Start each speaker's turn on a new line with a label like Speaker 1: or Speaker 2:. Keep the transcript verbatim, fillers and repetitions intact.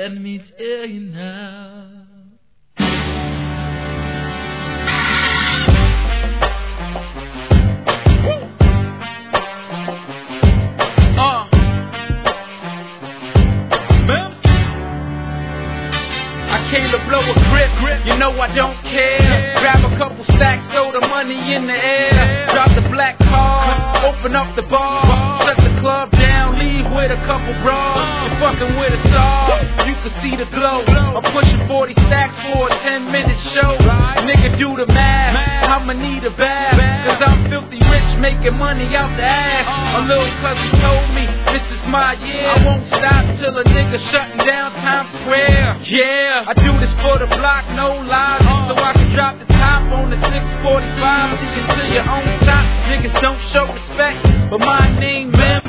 Speaker 1: Let me tell you now. Uh. I came to blow a grip, you know I don't care. Grab a couple stacks, throw the money in the air. Drop the black car, open up the bar, shut the club down, leave with a couple bras. You're fucking with a star, you can see the glow. I'm pushing forty stacks for a ten minute show. Nigga do the math, I'ma need a bath, cause I'm filthy rich, making money out the ass. A little cousin told me, this is my year. I won't stop till a nigga shutting down Times Square. Yeah, I do this for the block, no lies, so I can drop the top on the six forty-five. See you to your own top. Niggas don't show respect, but my name